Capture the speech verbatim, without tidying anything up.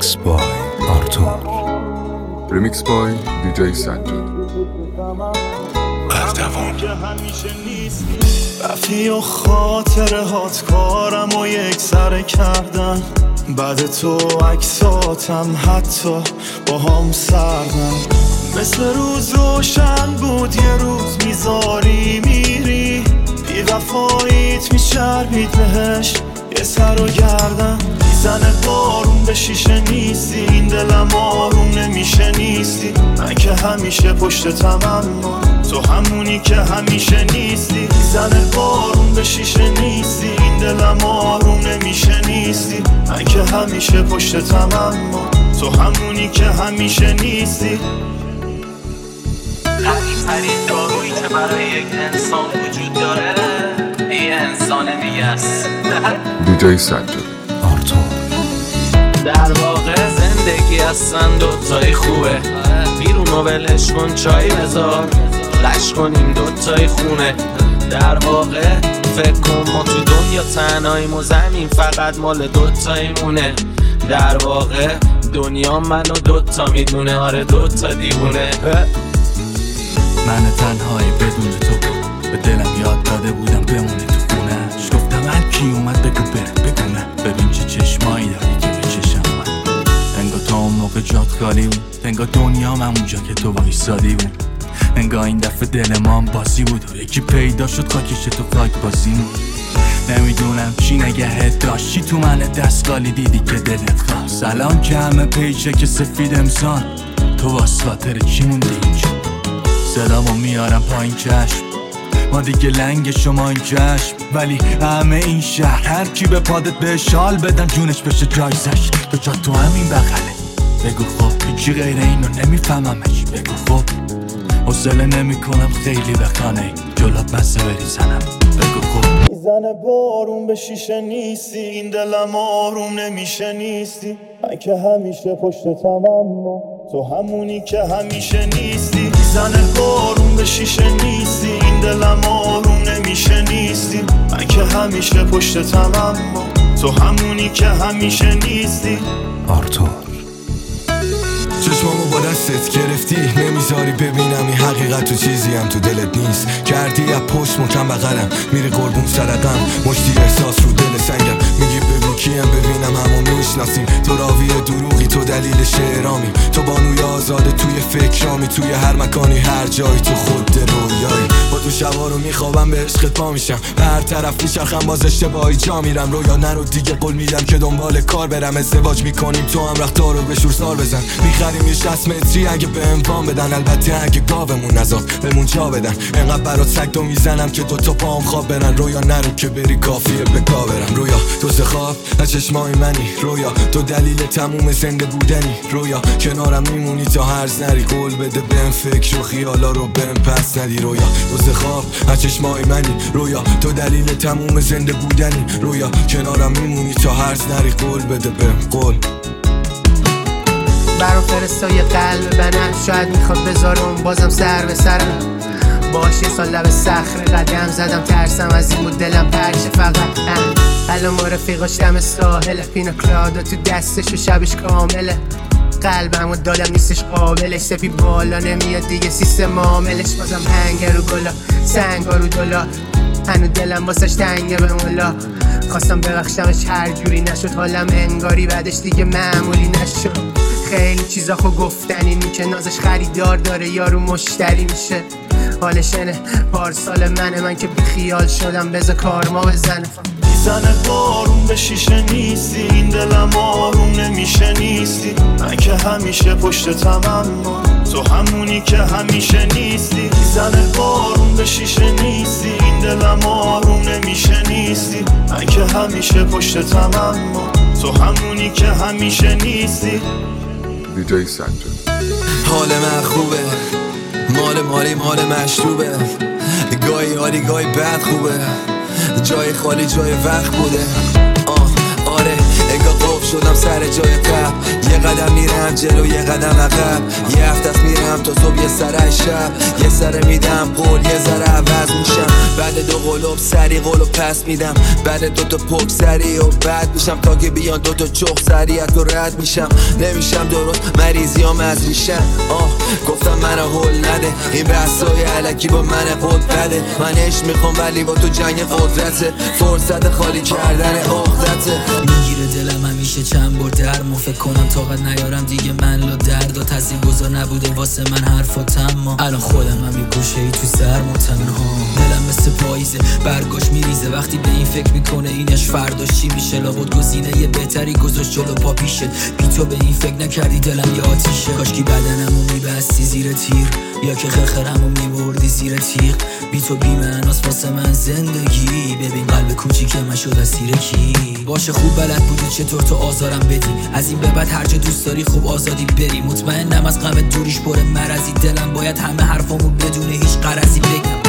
Remix by Arthur. Remix by دی جی سجاد. اردوان رفتی و خاطره هات کارم و یک سره کردن، بعد تو عکساتم حتی با هم سردن. مثل روز روشن بود یه روز میذاری میری، بی وفاییت میچربید بهش یه سر و گردن. میزنه بارون به شیشه نیستی، این دلم آروم نمیشه نیستی. من که همیشه پشتتم اما تو همونی که همیشه نیستی. میزنه بارون به شیشه نیستی، این دلم آروم نمیشه نیستی. من که همیشه پشتتم اما تو همونی که همیشه نیستی. قریب‌ترین دارویی که برای یک انسان وجود داره یه انسان دیگه است. دی جی سجاد. آرتور. در واقع زندگی هستن دوتایی خوبه، بیرونو ولش کن چای بذار، لش کنیم دوتایی خونه. در واقع فکر کن ما تو دنیا تنهاییم و زمین فقط مال دوتایی مونه. در واقع دنیا منو دوتا میدونه، آره دوتا دیوونه. من تنهایی بدون تو به دلم یاد داده بودم بمونه تو خونهش. گفتم هر کی اومد بگو بره بگونه، ببین چه چشمایی داری که به چشم من. انگار تا اون موقع جات خالی بود، انگار دنیام همونجا که تو وایسادی بود. انگار این دفعه دل ما هم بازی بود و یکی پیدا شد خاکش تو خاک بازیمون. نمیدونم چی نگهت داشت، چی تو من دستگالی دیدی که دلت خواست. الان که همه پیچه که سفید امسان، تو واسه خاطر چی موندی اینجا؟ صدامو میارم پایین چشم، ما دیگه لنگ شما این چشم. ولی همه این شهر هر کی به پادت به شال بدن جونش بشه جایزش. تو جا تو همین بغله، بگو خب هیچی غیر اینو نمیفهممش. بگو خب حوصله نمی کنم خیلی بخانه جلات بسه بریزنم. بگو خب میزنه بارون به شیشه نیستی، این دلم آروم نمیشه نیستی. من که همیشه پشتتم اما تو همونی که همیشه نیستی. میزنه بارون به شیشه نیستی، این دلم آروم نمیشه نیستی. من که همیشه پشتتم اما تو همونی که همیشه نیستی. آرتور. چشمامو با دستت گرفتی، نمیذاری ببینم این حقیقت تو چیزی هم تو دلت نیست. کردی از پشت مکم بغلم، میری قربون سرقم، مشتی احساس رو دل سنگم. میگی بگو کیم ببینم همو میشناسیم. تو راوی دروغی، تو دلیل شعرامی، تو بانوی آزاده توی فکرامی. توی هر مکانی هر جایی تو خود رویایی. با تو شبا رو میخوابم به عشقت پا میشم، به هر طرف میچرخم باز اشتباهی جا میرم. رویا نرو دیگه قول میدم که دنبال کار برم. ازدواج میکنیم تو هم رختارو به شور سال بزن. میخریم یه شصت متری اگه به اموان بدن، البته اگه گاومون نزاد بهمون جا بدن. انقدر برات سگ دو میزنم که دوتا پام خواب برن. رویا نرو که بری کافیه به کا برم. رویا تو خواب از چشمای منی، رویا تو دلیل تموم زنده بودنی. رویا کنارم میمونی تا هرز نری، قول بده بهم فکر و خیالا رو بهم پس ندی. رویا تو خواب از چشمای منی، رویا تو دلیل تموم زنده بودنی. رویا کنارم میمونی تا هرز نری، قول بده بهم قول. برام فرستای قلب بنم، شاید میخواد بذارم بازم سر به سرم. باش یه سال لب صخره قدم زدم، ترسم از این بود دلم پرشه فقط. الان ما رفیقاش دم ساحله، پینا کلادا تو دستش و شبش کامله. قلبم و دادم نیستش قابلش، سپی بالا نمیاد دیگه سیستم معاملش. بازم هنگ رو گلا سنگا رو دلا، هنو دلم واسش تنگه به مولا. خواستم ببخشمش هر جوری نشد، حالم انگاری بعدش دیگه معمولی نشد. خیلی چیزا خو گفتنی میشه، نازش خریدار داره یارو مشتری میشه. حالش اینه پارسال منه، من که بیخیال شدم بذار کار ما بزنه. میزنه بارون به شیشه نیستی، این دلم آروم نمیشه نیستی. من که همیشه پشتتم اما تو همونی که همیشه نیستی. میزنه بارون به شیشه نیستی، این دلم آروم نمیشه نیستی. من که همیشه پشتتم اما تو همونی که همیشه نیستی. دی جی سجاد. حال من خوبه، مال مالی مال مشروبه. گاهی حالی گاهی بد خوبه، جای خالی جای وقت بوده. آه آره انگار قف شدم سر جای قبل، یه قدم میرم میرم جلو یه قدم عقب، یه هفته است میرم تا صبح یه سر شب، یه سر میدم قول یه ذره عوض میشم، بعد دو قلوب سری قولو پس میدم، بعد دو تا پک سری و بعد میشم تا که بیان دو تا چخ سریعت و رد میشم، نمیشم درست مریضیام از ریشم. آه گفتم من هول نده، این بحثای علکی با من قد بده، من عشق میخوام ولی با تو جنگ قدرته، فرصت خالی کردن عقدته. میگیره دلم همیشه چند بار درمو، فکر کنم طاقت نیارم دیگه من لا درد و تاثیر گذار نبوده واسه من حرفاتم، ما الان خودم هم یه گوشه ای تو سرم و تنها، دلم مثل پاییزه برگاش میریزه، وقتی به این فکر میکنه اینش فرداش چی میشه، لابد گزینه یه بهتری گذاشت جلو پا پیشت، بی تو به این فکر نکردی دلم یه آتیشه، کاشکی بدنمو میبستی زیر تیر یا که خرخرمو میبردی زیر تیغ، بی تو بی معناست واسه من زندگی، ببین قلب کوچیک من شد اسیر کی، باشه خوب بلد بودی چطور تو آزارم بدی، از این به بعد هر جا دوست داری خوب آزادی بری، مطمئنم از غم دوریش پر مرضی، دلم باید همه حرفامو بدون هیچ غرضی بگم.